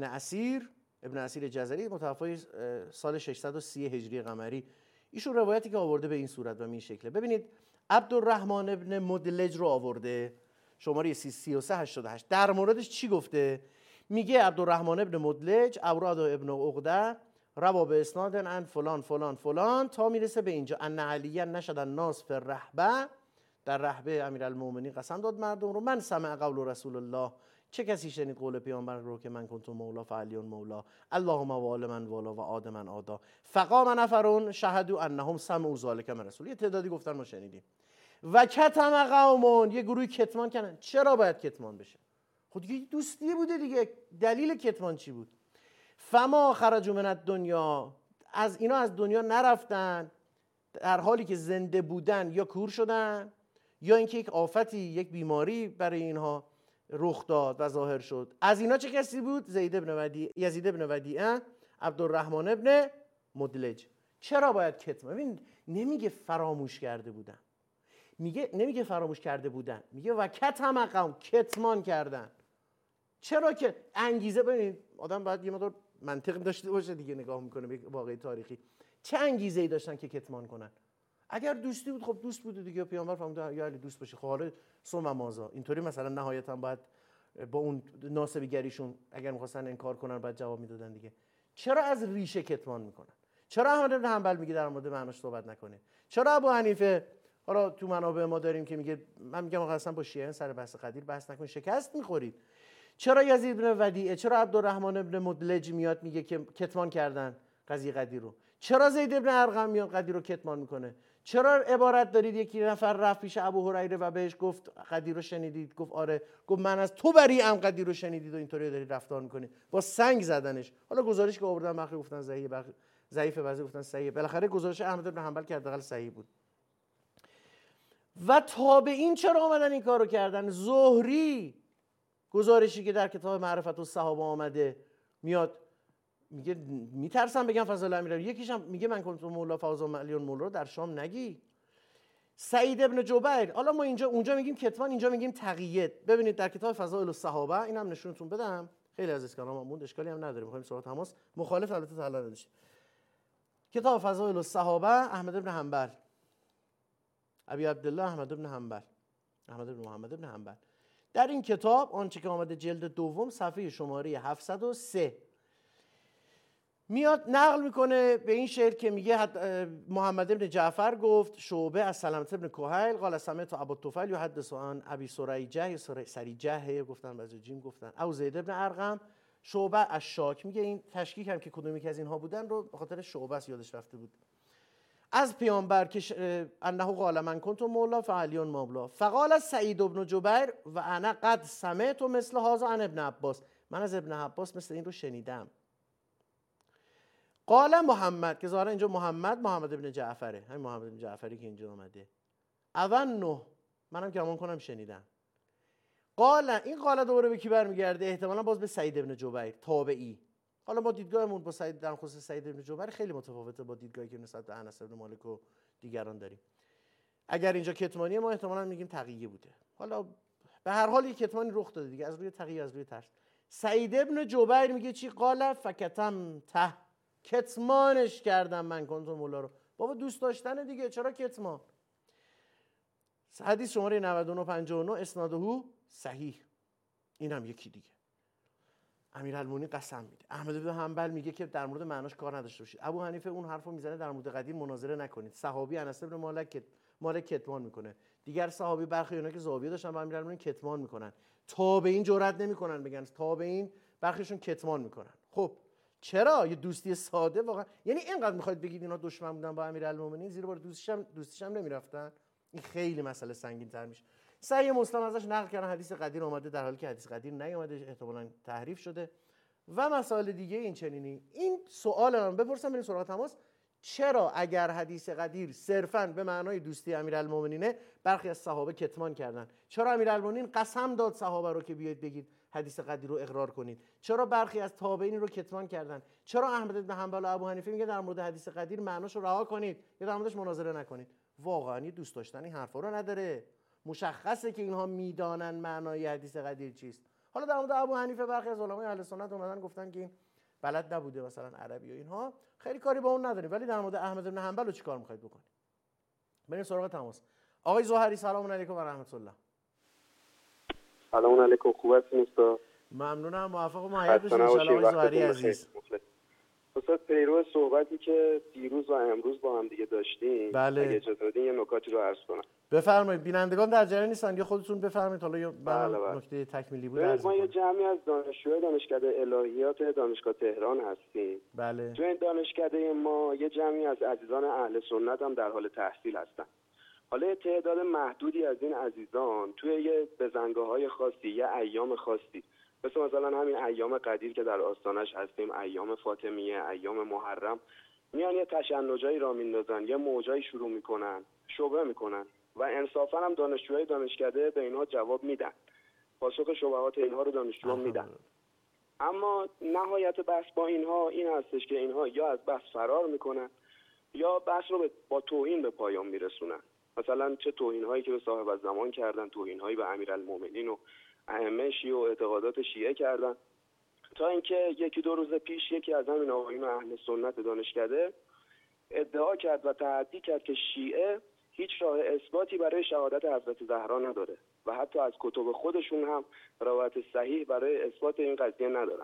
اسیر جزری متوفی سال 630 هجری قمری، ایشون روایتی که آورده به این صورت و این شکله. ببینید عبدالرحمن ابن مدلج رو آورده، شماره 3388. در موردش چی گفته؟ میگه عبدالرحمن ابن مدلج اوراد ابن عقده روا به اسناد ان فلان فلان فلان تا میرسه به اینجا، ان علی نشد الناس فی الرهبه، در رهبه امیرالمومنین قسم داد مردم رو، من سمع قول رسول الله، چه کسی شنید قول پیامبر رو که من کنتم مولا فعلیون مولا، اللهم وال من والا و عاد من عادا، فقام نفرون شهدوا انهم سمعوا ذلک من رسول، یه تعدادی گفتن ما شنیدیم. و کتم قومون، یه گروهی کتمان کردن. چرا باید کتمان بشه؟ خود دیگه دوستیه بوده دیگه، دلیل کتمان چی بود؟ فما خرجوا من الدنیا، از اینا از دنیا نرفتن در حالی که زنده بودن، یا کور شدن یا اینکه یک آفتی، یک بیماری برای اینها رخ داد و ظاهر شد. از اینا چه کسی بود؟ یزید ابن ودیعه، عبدالرحمن ابن مدلج. چرا باید کتمان؟ ببین نمیگه فراموش کرده بودن، نمیگه فراموش کرده بودن، میگه و کتم قوم، کتمان کردن. چرا که انگیزه، ببینید آدم باید یه مقدار منطق داشته باشه دیگه، نگاه میکنه به واقعی تاریخی. چه انگیزه‌ای داشتن که کتمان کنن؟ اگر دوستی بود خب دوست بوده دیگه، پیامبر فرموده یا علی دوست باشی، خب حالا ثم ماذا؟ اینطوری مثلا نهایتا باید با اون ناسبیگریشون اگر می‌خواستن انکار کنن بعد جواب میدادن دیگه. چرا از ریشه کتمان میکنن؟ چرا احمد بن حنبل میگه در مورد معناش صحبت نکنه؟ چرا ابو حنیفه، حالا تو منابع ما داریم که میگه، من میگم آقا اصلا با شیعیان سر بحث قدیر بحث نکن، شکست میخورید. چرا یزید بن ودیعه، چرا عبدالرحمن ابن مدلج میاد میگه که کتمان کردن قضیه قدیر رو؟ چرا زید بن ارقم میاد قدیر رو کتمان میکنه؟ چرا عبارت دارید یکی نفر رفت پیش ابو هریره و بهش گفت قدیر رو شنیدید؟ گفت آره. گفت من از تو بری‌ام، قدیر رو شنیدید و اینطوری دارید رفتار میکنید. با سنگ زدنش. حالا گزارش که آوردن بخی گفتن ضعیف، بعضی گفتن صحیح. بالاخره گزارش احمد بن حنبل که حداقل صحیح بود. و تابعین چرا اومدن این کارو کردن؟ زهری گزارشی که در کتاب معرفت الصحابه آمده میاد میگه میترسم بگم فضل امیرالمومنین، یکیش هم میگه من کنتم مولا فوز میلیون مولا در شام نگی. سعید ابن جبیر، حالا ما اونجا میگیم کتمان، اینجا میگیم تقیید. ببینید در کتاب فضائل الصحابه، اینم نشونتون بدم، خیلی از اسکان‌ها موند، اشکالی هم نداره، می‌خوایم سراغ تماس مخالف البته تعالی نداشت. کتاب فضائل الصحابه، احمد بن حنبل، ابی عبدالله احمد بن حنبل، احمد بن محمد بن حنبل. در این کتاب آنچه که آمده جلد دوم صفحه شماره 703 میاد نقل میکنه به این شعر که میگه محمد بن جعفر گفت شعبه از سلمة بن کهیل قال سمعت ابو الطفیل یحدث عن ابی سریجه یا سریجه گفتن بعضی جیم گفتن او زید بن ارقم شعبه الشاک. میگه این تشکیک هم که کدومی که از اینها بودن رو به خاطر شعبه است یادش رفته بود. از پیامبر که انه قال من کنت مولا فعلی مولا فقال سعید بن جبیر و انا قد سمعت مثل هذا عن ابن عباس، من از ابن عباس مثل این رو شنیدم. قال محمد که ظاهرا اینجا محمد ابن جعفره، همین محمد ابن جعفری که اینجا اومده. اول نه منم گمان کنم شنیدم. قال، این قال دوباره به کی برمیگرده؟ احتمالاً باز به سعید ابن جبیر تابعی. حالا ما دیدگاهمون با سعید در خصوص سعید ابن جبیر خیلی متفاوته با دیدگاهی که نسبت به انس بن مالک و دیگران داریم. اگر اینجا کتمانیه ما احتمالاً میگیم تقیه بوده. حالا به هر حال یک کتمانی رخ داده دیگه، از روی تقیه از روی ترس. سعید ابن جبیر میگه چی؟ قال فکتم ته، کتمانش کردم من کنت مولا رو. بابا دوست داشتن دیگه، چرا کتمان؟ حدیث شماره 9959 اسناده صحیح. این هم یکی دیگه. امیرالمومنین قسم میده. احمد بن حنبل میگه که در مورد معناش کار نداشته باشید. ابو حنیفه اون حرفو میزنه در مورد قدیر مناظره نکنید. صحابی انس بن مالک کتمان میکنه. دیگر صحابی برخی اونا که زاویه داشتن با امیرالمومنین کتمان میکنن. تابعین جرئت نمیکنن بگن، تابعین برخیشون کتمان میکنن. خب چرا؟ یه دوستی ساده واقعا، یعنی اینقدر میخواید بگید اینا دشمن بودن با امیرالمومنین زیر بار دوستیش هم نمیرفتن؟ این خیلی مسئله سنگین تر میشه. صحیح مسلم ازش نقل کردن حدیث قدیر اومده در حالی که حدیث قدیر نیومده، احتمالاً تحریف شده و مسائل دیگه این چنینی. این سوال من بپرسم بریم سراغ تماس. چرا اگر حدیث قدیر صرفاً به معنای دوستی امیرالمومنینه برخی از صحابه کتمان کردن؟ چرا امیرالمومنین قسم داد صحابه رو که بیاید بگید حدیث قدیر رو اقرار کنید؟ چرا برخی از تابعین رو کتمان کردن؟ چرا احمد بن حنبل و ابو حنیفه میگه در مورد حدیث قدیر معناش رو رها کنید یا در موردش مناظره نکنید؟ واقعا یه دوست داشتن این حرفا رو نداره. مشخصه که اینها میدانن معنای حدیث قدیر چیست. حالا در مورد ابو حنیفه برخی از علمای اهل سنت اومدن گفتن که این بلد نبوده مثلا عربی و اینها، خیلی کاری با اون نداریم. ولی در مورد احمد بن حنبل رو چیکار می‌خواید بکنید؟ بریم سراغ تماس. آقای زهری سلام علیکم و رحمت الله. سلام علیکم، خوب هستین استاد؟ ممنونم، موفق و مؤید باشید ان شاء الله. آقای زهری عزیز، استاد پیرو صحبتی که دیروز و امروز با هم دیگه داشتیم، بله، اگه اجازه بدین یه نکاتی رو عرض کنم. بفرمایید. بینندگان در جریان نیستن، یا خودتون بفرمایید. حالا یه بله. نکته تکمیلی بود عرض ما کنم. یه جمعی از دانشجوی دانشکده الهیات دانشگاه تهران هستیم. بله. تو این دانشکده ما یه جمعی از عزیزان اهل سنت هم در حال تحصیل هستن. حالا تعداد محدودی از این عزیزان توی یه بزنگاه‌های خاصی، یه ایام خاصی، مثلا همین ایام قدیر که در آستانش هستیم، ایام فاطمیه، ایام محرم، میان یه تشنجایی را میندازن، یه موجایی شروع میکنن، شبهه میکنن و انصافا هم دانشجوهای دانشکده به اینها جواب میدن، پاسخ شبهات اینها رو دانشجوها میدن. اما نهایت بحث با اینها این هستش که اینها یا از بحث فرار میکنن یا بحث رو با توهین به پایان میرسونن. مثلا چه توهین‌هایی که به صاحب الزمان کردن، توهین‌هایی به امیرالمومنین و ائمه شیعه و اعتقادات شیعه کردن، تا اینکه یکی دو روز پیش یکی از همین آقایون اهل سنت دانشکده ادعا کرد و تحدی کرد که شیعه هیچ راه اثباتی برای شهادت حضرت زهرا نداره و حتی از کتب خودشون هم روایت صحیح برای اثبات این قضیه ندارن.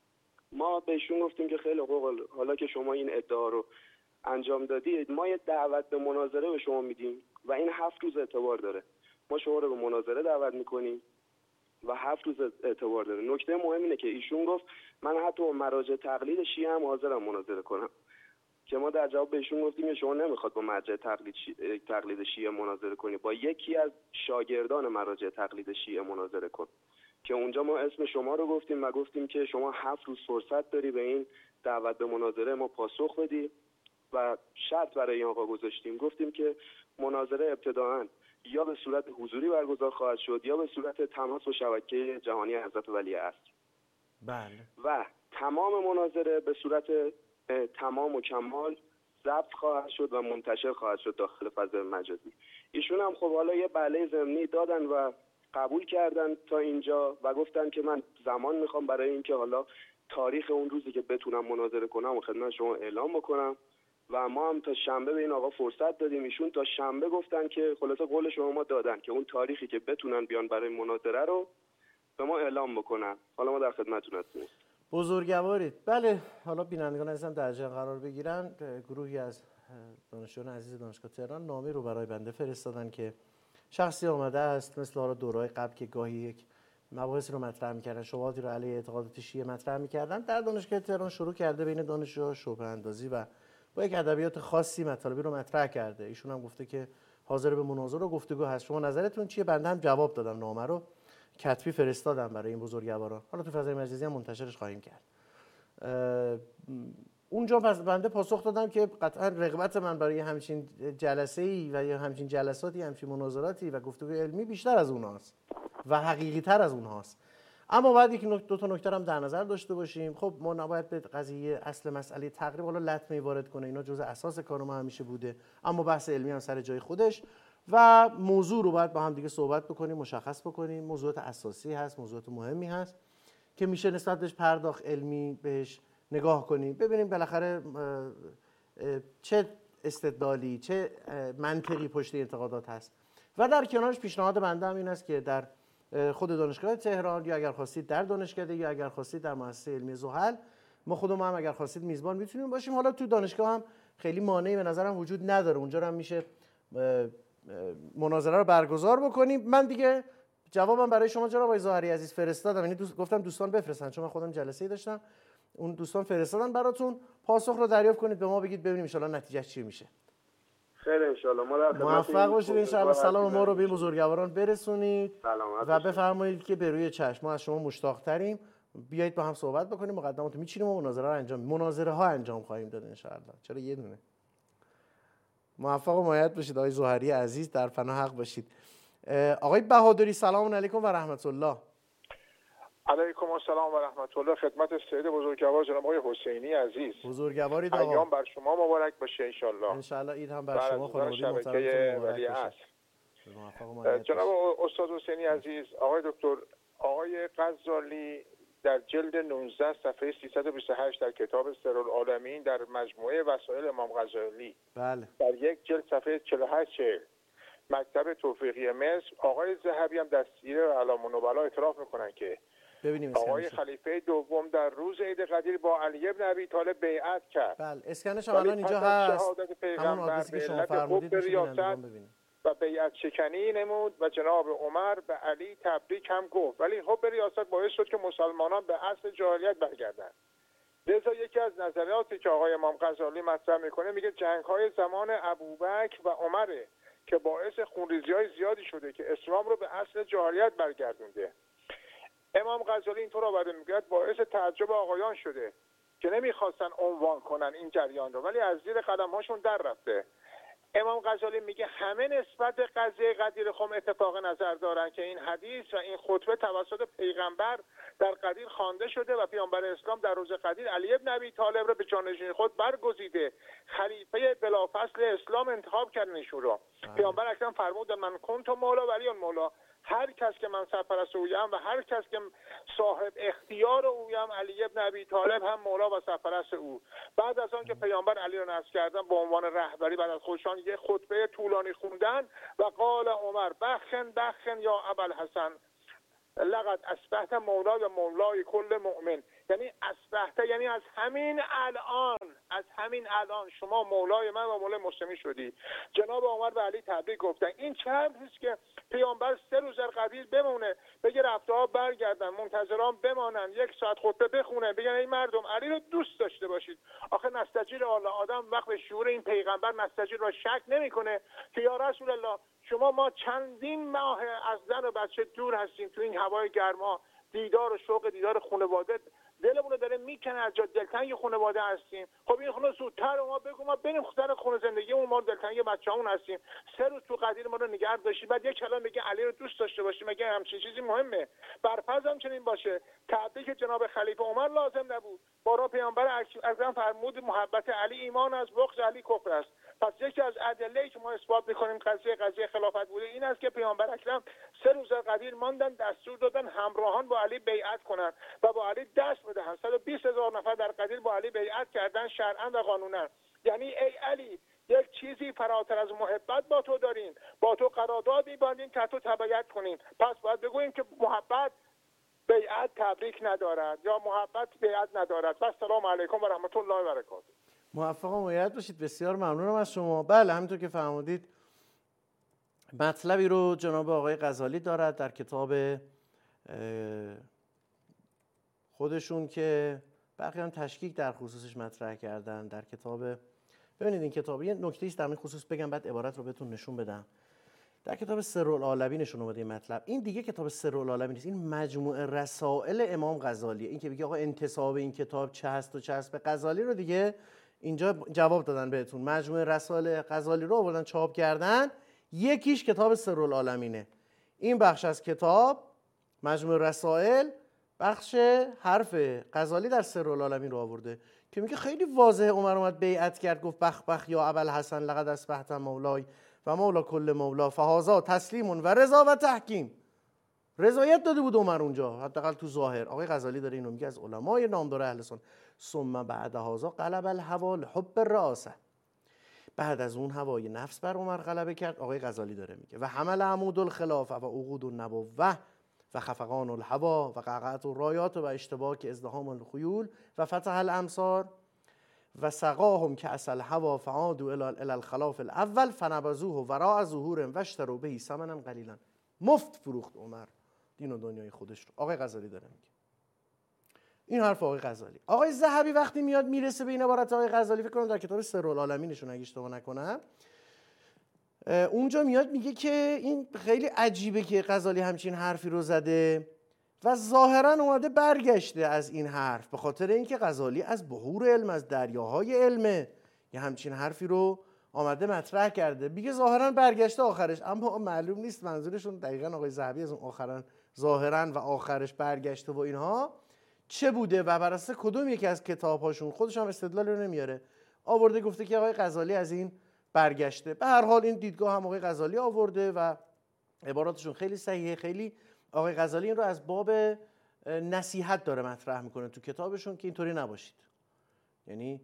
ما بهشون گفتیم که خیلی خوب، حالا که شما این ادعا رو انجام دادید، ما یه دعوت به مناظره به شما میدیم و این 7 روز اعتبار داره. ما شما رو به مناظره دعوت میکنیم و 7 روز اعتبار داره. نکته مهم اینه که ایشون گفت من حتی با مراجع تقلید شیعه هم حاضرم مناظره کنم، که ما در جواب بهشون گفتیم که شما نمیخواد با مراجع تقلید شیعه مناظره کنی، با یکی از شاگردان مراجع تقلید شیعه مناظره کن، که اونجا ما اسم شما رو گفتیم و گفتیم که شما 7 روز فرصت داری به این دعوت به مناظره ما پاسخ بدی و شرط برای این آقا گذاشتیم. گفتیم که مناظره ابتداءً یا به صورت حضوری برگزار خواهد شد یا به صورت تماس با شبکه جهانی حضرت ولیعصر. بله. و تمام مناظره به صورت تمام و کمال ضبط خواهد شد و منتشر خواهد شد داخل فضای مجازی. ایشون هم خب حالا یه بله ضمنی دادن و قبول کردن تا اینجا و گفتن که من زمان میخوام برای اینکه حالا تاریخ اون روزی که بتونم مناظره کنم و خدمت شما اعلام بکنم و ما هم تا شنبه به این آقا فرصت دادیم. ایشون تا شنبه گفتن که خلاصه قول شما ما دادن که اون تاریخی که بتونن بیان برای مناظره رو به ما اعلام بکنن. حالا ما در خدمتتون هستیم. بزرگوارید. بله، حالا بینندگان عزیزم در جریان قرار بگیرن. گروهی از دانشجویان عزیز دانشگاه تهران نامه رو برای بنده فرستادن که شخصی آمده است مثل حالا دوره‌های قبل که گاهی یک مباحثی رو مطرح می‌کردن، شبهاتی رو علیه اعتقادات شیعه مطرح می‌کردن، در دانشگاه تهران شروع کرده بین دانشجوها شبهه اندازی و با یک ادبیات خاصی مطالبی رو مطرح کرده. ایشون هم گفته که حاضر به مناظره و گفتگو هست. شما نظرتون چیه؟ بنده هم جواب دادم، نامه رو کتبی فرستادم برای این بزرگواران. حالا تو فضای مجازی هم منتشرش خواهیم کرد. اونجا بنده پاسخ دادم که قطعا رغبت من برای همچین جلسه‌ای و یا همچین جلساتی، همچین مناظراتی و گفتگوی علمی بیشتر از اونهاست و حقیقی‌تر از اونهاست. اما باید یک دو تا نکته هم در نظر داشته باشیم. خب ما نباید به قضیه اصل مسئله تقریب حالا لطمه وارد کنه، اینا جزء اساس کار ما همیشه بوده، اما بحث علمی هم سر جای خودش و موضوع رو باید با هم دیگه صحبت بکنیم، مشخص بکنیم. موضوعات اساسی هست، موضوعات مهمی هست که میشه نسبت بهش پرداخت علمی بهش نگاه کنیم، ببینیم بالاخره چه استدلالی، چه منطقی پشت اعتقادات هست. و در کنارش پیشنهاد بنده هم این است که در خود دانشگاه تهران یا اگر خواستید در دانشکده یا اگر خواستید در مؤسسه علمی زحل، ما خودمون هم اگر خواستید میزبان میتونیم باشیم. حالا تو دانشگاه هم خیلی مانعی به نظرم وجود نداره، اونجا هم میشه مناظره رو برگزار بکنیم. من دیگه جوابم برای شما جناب آقای ظاهری عزیز فرستادم، یعنی گفتم دوستان بفرستن، چون من خودم جلسه‌ای داشتم، اون دوستان فرستادن براتون. پاسخ رو دریافت کنید، به ما بگید، ببینیم ان شاءالله نتیجه چی میشه. خیر ان شاءالله. ما موفق باشید ان شاءالله. سلام ما رو به بزرگواران برسونید و بفرمایید که به روی چشم. ما از شما مشتاق تریم، بیایید با هم صحبت بکنیم، مقدمات میچینیم و مناظره ها انجام خواهیم داد ان شاءالله. چرا یه دونه. موفق و مایت باشید آقای ظاهری عزیز، در پناه حق باشید. آقای بهادری سلام علیکم و رحمت الله. علیکم السلام و رحمت الله. خدمت سید بزرگوار جناب آقای حسینی عزیز. بزرگوارید آقا. ایام بر شما مبارک باشه ان شاء الله. ان شاء الله عید هم بر شما خانواده محترمتون مبارک باشه. جناب استاد حسینی عزیز، آقای دکتر، آقای غزالی در جلد 19 صفحه 328 در کتاب سرالعالمین در مجموعه وسائل امام غزالی، بله، در یک جلد صفحه 48 مکتب توفیقی مصر، آقای ذهبی هم در سیره علام النبلا اعتراف میکنن که آقای خلیفه دوم در روز عید قدیر با علی بن ابی طالب بیعت کرد. بله، اسکنش هم الان اینجا هست، همون آدرسی که شما فرمودید و بیعت شکنی نمود و جناب عمر به علی تبریک هم گفت، ولی حب ریاست باعث شد که مسلمانان به اصل جاهلیت برگردند. لذا یکی از نظریاتی که آقای امام غزالی مطرح میکنه، میگه جنگ‌های زمان ابوبکر و عمره که باعث خونریزی‌های زیادی شده که اسلام رو به اصل جاهلیت برگردونده. امام غزالی اینطور آورده میگه باعث تعجب آقایان شده که نمیخواستن عنوان کنن این جریان رو، ولی از زیر قدم‌هاشون در رفته. امام غزالی میگه همه نسبت به قضیه قدیر خم اتفاق نظر دارن که این حدیث و این خطبه توسط پیغمبر در قدیر خوانده شده و پیامبر اسلام در روز قدیر علی بن ابی طالب را به جانشین خود برگزیده، خلیفه بلافصل اسلام انتخاب کردن ایشون رو. پیامبر اکرم فرمودن من کنت مولا ولی مولا، هر کس که من سرپرست اویم و هر کس که صاحب اختیار اویم علی بن ابی طالب هم مولا و سرپرست او. بعد از آن که پیامبر علی را نصب کردن به عنوان رهبری، بعد از خودشان یک خطبه طولانی خوندن و قال عمر بخن یا ابوالحسن لقد اصبحت مولا و مولای کل مؤمن، یعنی اصبحت یعنی از همین الان شما مولای من و مولای مسلمین شدی. جناب عمر به علی تبریک گفتن. این چه حرفیست که پیامبر 3 روز در قدیر بمونه، بگه رفته‌ها برگردن، منتظران بمانن، 1 ساعت خطبه بخونه، بگن ای مردم علی رو دوست داشته باشید. آخه نستجیر الله، آدم وقت به شعور این پیغمبر نستجیر و شک نمیکنه که یا رسول الله شما ما چندین ماه از زن و بچه دور هستیم، تو این هوای گرما دیدار و شوق دیدار خانواده دلمون رو داره میکنه از جا، دلتنگ خانواده هستیم. خب این خونه زودتر ما بگو ما بریم خونه زندگیمون، ما دلتنگ بچه‌مون هستیم. 3 روز تو قدیر ما رو نگه داشتی، بعد یک کلام میگه علی رو دوست داشته باشی، مگه همچین چیزی مهمه؟ برفرض هم چنین باشه، تبریک جناب خلیفه عمر لازم نبود. بارا پیامبر اعظم فرمود محبت علی ایمان است، بغض علی کفر است. پس یکی از ادله‌ای که ما اثبات می‌کنیم قضیه خلافت بوده این است که پیامبر اکرم 3 روز قدیر ماندن، دستور دادن همراهان با علی بیعت کنند و با علی دست بدهند. 120,000 نفر در قدیر با علی بیعت کردن شرعاً و قانوناً. یعنی ای علی یک چیزی فراتر از محبت با تو داریم، با تو قرارداد می‌بندیم که تو تبعیت کنیم. پس باید بگوییم که محبت بیعت تبریک ندارد یا محبت بیعت ندارد. و السلام علیکم و رحمت الله و برکاته. موفق و مؤید باشید. بسیار ممنونم از شما. بله همونطور که فرمودید مطلبی رو جناب آقای غزالی دارد در کتاب خودشون که بقیه هم تشکیک در خصوصش مطرح کردن در کتاب. ببینید این کتاب یه نکته است در این خصوص بگم بعد عبارت رو بهتون نشون بدم. در کتاب سرالعالمین نشون اومده این مطلب. این دیگه کتاب سرالعالمین نیست، این مجموعه رسائل امام غزالیه. این که بگه آقا انتساب این کتاب چه هست و چه هست به غزالی رو دیگه اینجا جواب دادن بهتون. مجموعه رسائل غزالی رو آوردن چاپ کردن. یکیش کتاب سرالعالمینه. این بخش از کتاب مجموعه رسائل بخش حرف غزالی در سرالعالمین رو آورده که میگه خیلی واضحه عمر اومد بیعت کرد، گفت بخ بخ یا ابوالحسن لقد اصبحت مولای و مولا کل مولا فهذا تسلیم و رضا و تحکیم. رضایت داده بود عمر اونجا، حداقل تو ظاهر. آقای غزالی داره اینو میگه از علمای نامدار اهل سنت. ثم بعد هذا قلب الهوى حب الرئاسه. بعد از اون هوای نفس بر عمر غلبه کرد. آقای غزالی داره میگه و حمل عمود الخلافه و عقود النبوه و خفقان الهوا و قعقعه الرایات و اشتباک ازدحام الخیول و فتح الامصار و سقاهم کأس الهوا فعادوا الى الخلاف الاول فنبذوه وراء ظهور و اشتروا به ثمنا قلیلا. مفت فروخت عمر دین و دنیای خودش رو. آقای غزالی داره میگه. این حرف آقای غزالی. آقای ذهبی وقتی میاد میرسه به این عبارت آقای غزالی، فکر کنم در کتاب سرالعالمینشون اگه اشتباه نکنم، اونجا میاد میگه که این خیلی عجیبه که غزالی همچین حرفی رو زده و ظاهرا اومده برگشته از این حرف به خاطر اینکه غزالی از بحور علم، از دریاهای علمه، یه همچین حرفی رو آمده مطرح کرده. میگه ظاهرا برگشته آخرش، اما معلوم نیست منظورشون دقیقاً آقای ذهبی از اون آخرا ظاهرا و آخرش برگشته و اینها چه بوده و بر اساس کدوم یکی از کتاب‌هاشون. خودش هم استدلال رو نمیاره، آورده گفته که آقای غزالی از این برگشته. به هر حال این دیدگاه هم آقای غزالی آورده و عباراتشون خیلی صحیحه. خیلی آقای غزالی این رو از باب نصیحت داره مطرح میکنه تو کتابشون که اینطوری نباشید. یعنی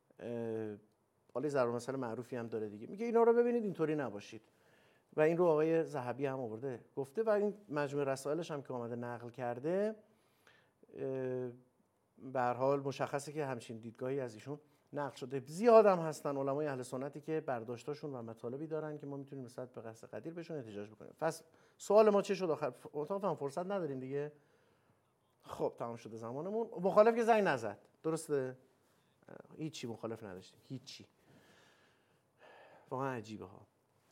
حالا ضرب مثل معروفی هم داره دیگه، میگه اینا رو ببینید اینطوری نباشید و این رو آقای ذهبی هم آورده گفته و این مجموعه رسائلش هم که آمده نقل کرده. به هر حال مشخصه که همچین دیدگاهی از ایشون نقل شده. زیاد هم هستن علمای اهل سنتی که برداشتاشون و مطالبی دارن که ما میتونیم نسبت به قصد قدیر بهشون احتجاج بکنیم. پس سوال ما چه شد آخر؟ اتفاقا فرصت نداریم دیگه. خب تمام شده زمانمون. مخالف که زنگ نزد، درسته؟ هیچی مخالف نداشتیم، هیچی. واقعا عجیبه ها،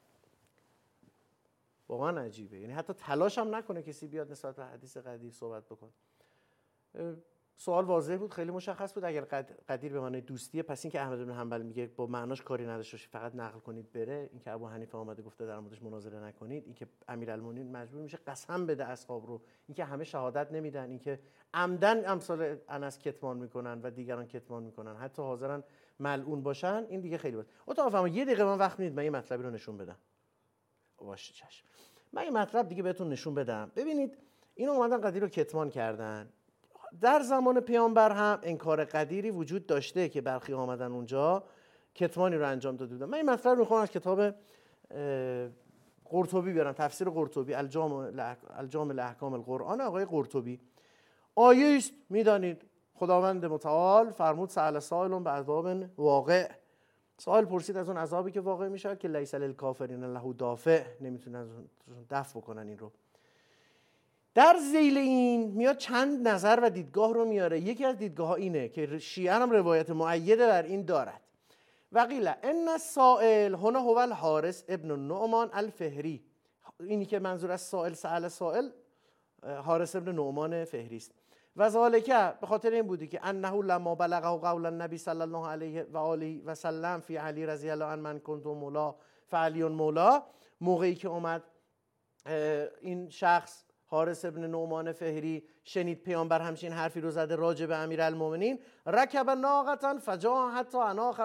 واقعا عجیبه. یعنی حتی تلاش هم نکنه کسی بیاد نسبت به حدیث قدیر صحبت بکنه. سوال واضح بود، خیلی مشخص بود. اگر قدیر به معنای دوستیه، پس این که احمد بن حنبل میگه با معناش کاری نداشته باشید، فقط نقل کنید بره، این که ابو حنیفه اومده گفته در موردش مناظره نکنید، این که امیرالمومنین مجبور میشه قسم بده اصحاب رو، این که همه شهادت نمیدن، این که عمدن امثال انس کتمان میکنن و دیگران کتمان میکنن، حتی حاضرن ملعون باشن، این دیگه خیلی بود. اتفاقا فهمید یه دقیقه من وقت میدید من این مطلبی رو نشون بدم. باشه چشم. من این مطلب دیگه بهتون نشون بدم. ببینید اینا اومدن قدیر رو کتمان کردن. در زمان پیامبر هم انکار قدیری وجود داشته که برخی آمدن اونجا کتمانی رو انجام داده بودن. من این مطلب رو میخوام از کتاب قرطبی بیارم، تفسیر قرطبی، الجامع لاحکام القرآن آقای قرطبی. آیه است میدانید خداوند متعال فرمود سأل سائل بعذاب واقع. سائل پرسید از اون عذابی که واقع میشه که لیس للکافرین له دافع، نمیتونن دفع بکنن این رو. در ذیل این میاد چند نظر و دیدگاه رو میاره. یکی از دیدگاه ها اینه که شیعه هم روایت مؤیده بر این دارد. وقیل ان السائل هنا هو الحارث ابن النعمان الفهری. اینی که منظور از سائل سأل سائل حارث ابن نعمان فهری است. و ذالک به خاطر این بودی که انه لما بلغه قول النبی صلی الله علیه و آله و سلم فی علی رضی الله عنه من کنت مولا فعلی مولا، موقعی که اومد این شخص حارث ابن نعمان فهری شنید پیامبر همچین حرفی رو زده راجع به امیرالمومنین، رکب ناقتا فجاء حتی اناخ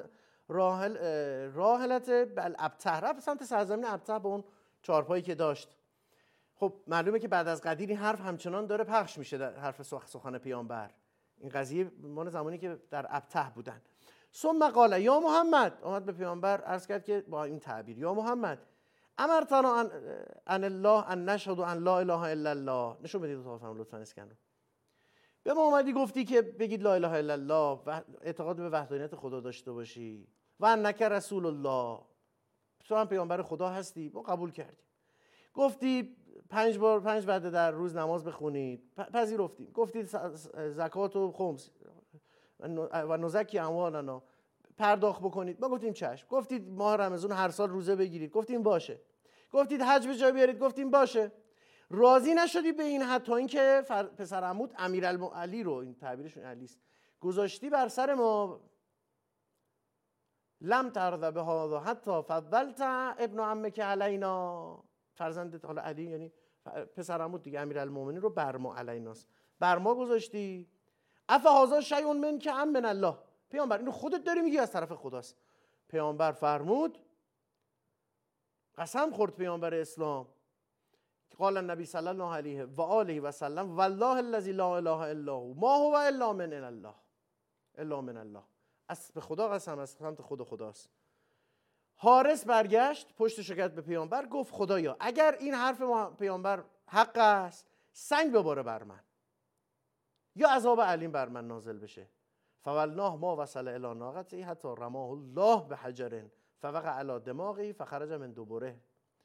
راحلت بالابته، رفت سمت سرزمین ابته با اون چارپایی که داشت. خب معلومه که بعد از قدیر این حرف همچنان داره پخش میشه، در حرف سخن پیامبر. این قضیه مال زمانی که در ابته بودن. ثم قال یا محمد، اومد به پیامبر عرض کرد که با این تعبیر یا محمد امرتنا ان الله ان نشهد ان لا اله الا الله. نشون بدید تو فهم لطفا اسکن رو. به ما اومدی گفتی که بگید لا اله الا الله و اعتقاد به وحدانیت خدا داشته باشی و انک رسول الله، تو هم پیامبر خدا هستی، ما قبول کردیم. گفتی 5 وعده در روز نماز بخونید، پذیرفتیم. گفتید زکات و خمس و نزکی اموالنا پرداخت بکنید، ما گفتیم چشم. گفتید ماه رمضان هر سال روزه بگیرید، گفتیم باشه. گفتید حج به جا بیارید، گفتیم باشه. راضی نشدی به این حد تا اینکه پسر عمود امیرالمومنین رو، این تعبیرشون علی است، گذاشتی بر سر ما. لم ترضى بهذا حتی فضلت ابن عمک علینا، فرزندت حالا علی یعنی پسر عمود دیگه امیرالمومنین رو بر ما علیناست، بر ما گذاشتی. افهذا شیء منک ام من الله، پیامبر اینو خودت داری میگی از طرف خداست. پیامبر فرمود، قسم خورد پیامبر اسلام، قال النبی صلی الله علیه و آله و سلم والله الذی لا اله الا هو ما هو الا من الله، الا من الله، از به خدا قسم، از سمت خداست. حارث برگشت پشتش کرد به پیامبر، گفت خدایا اگر این حرف پیامبر حق است سنگ بباره بر من یا عذاب علیم بر من نازل بشه. فولناه ما وصل الی ناقته حتی رماه الله بحجر فوقع علی دماغی فخرج من دبره.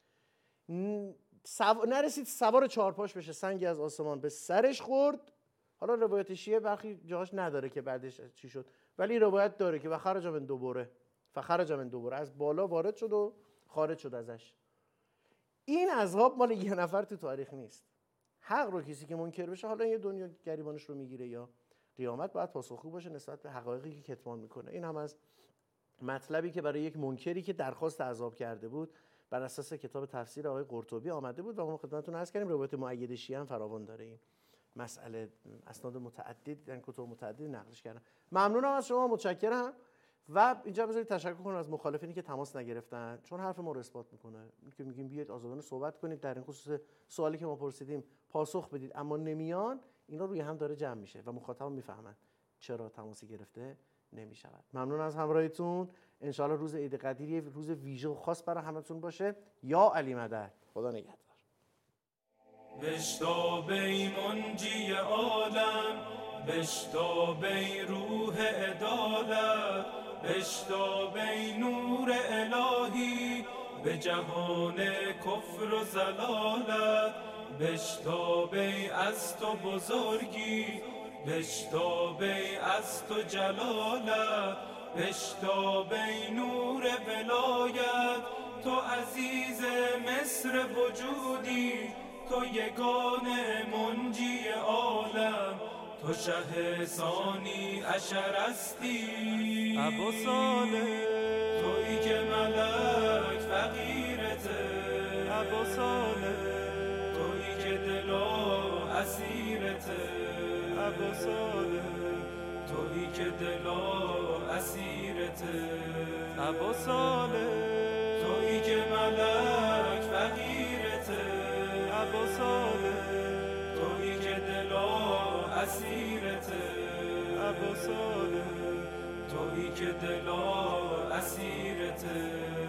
نرسید سوار چهارپاش بشه، سنگی از آسمان به سرش خورد. حالا روایت شیعه برخی جاهاش نداره که بعدش چی شد، ولی روایت داره که فخرج من دبره، فخرج من دبره، از بالا وارد شد و خارج شد ازش. این عذاب مال یه نفر تو تاریخ نیست. حق رو کسی که منکر بشه، حالا یه دنیا گریبانش رو میگیره یا قیامت، باید پاسخگو باشه نسبت به حقایقی که کتمان میکنه. این هم از مطلبی که برای یک منکری که درخواست عذاب کرده بود بر اساس کتاب تفسیر آقای قرطبی آمده بود و ما خدمتتون عرض کردیم روایت مؤید شیعه هم فراوان داره این مسئله، اسناد متعدد در کتب متعدد نقلش کردن. ممنونم از شما، متشکرم. و اینجا بذارید تشکر کنم از مخالفینی که تماس نگرفتن، چون حرف ما رو اثبات میکنه که میگیم بیاید آزادانه صحبت کنید در این خصوص سوالی که ما پرسیدیم پاسخ بدید، اما نمیان. اینا روی هم داره جمع میشه و مخاطب میفهمن چرا تماسی گرفته نمیشود. ممنون از همراهیتون. ان شاء الله روز عید قدیر روز ویژه و خاص برای همتون باشه. یا علی مدد. خدا نگهدار. بشتابی منجی عالم، بشتابی روح عدالت، بشتابی نور الهی به جهان کفر و ضلالت، بشتابی از تو بزرگی، بشتابی از تو جلالت، بشتابی نور ولایت، تو عزیز مصر وجودی، تو یگانه منجی عالم، تو شه ثانی عشر استی ابو صالح، تویی که ملک فقیرته ابو صالح، تویی که دلا اسیرته ابو صالح، تویی که دلا اسیرته ابو صالح، تویی که ملک فقیرته ابو صالح، تویی که دلا اسیرته ابو صالح، تویی که دلا اسیرته